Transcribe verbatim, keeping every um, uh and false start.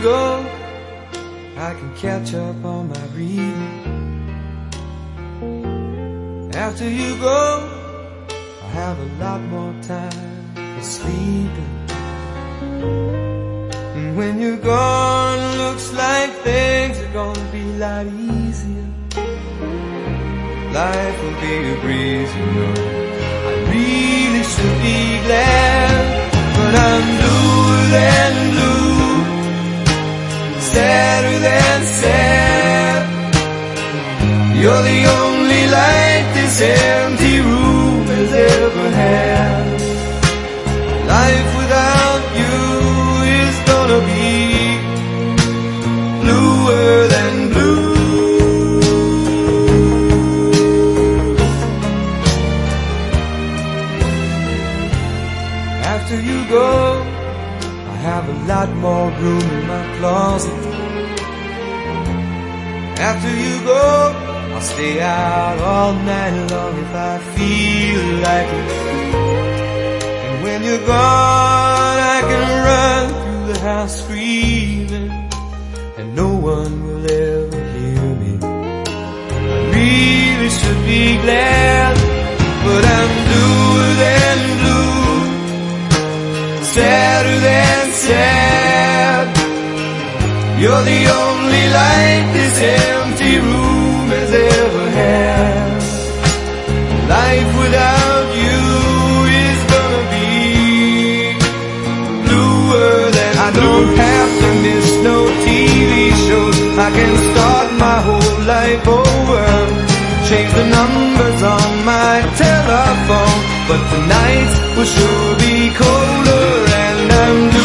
go, I can catch up on my reading. After you go, I have a lot more time for sleeping. And when you're gone, looks like things are gonna be a lot easier. Life will be a breeze, you know. I really should be glad, but I'm bluer than blue, sadder than sad. You're the only light this empty room has ever had. Life without you is gonna be bluer than blue. After you go, I have a lot more room in my closet. After you go, I'll stay out all night long if I feel like it. And when you're gone, I can run through the house screaming, and no one will ever hear me. I really should be glad, but I'm bluer than blue, sadder than sad. You're the only light this empty room has ever had. Life without you is gonna be bluer than blue. I don't have to miss no T V shows. I can start my whole life over, change the numbers on my telephone, but tonight will sure be colder, and I'm blue.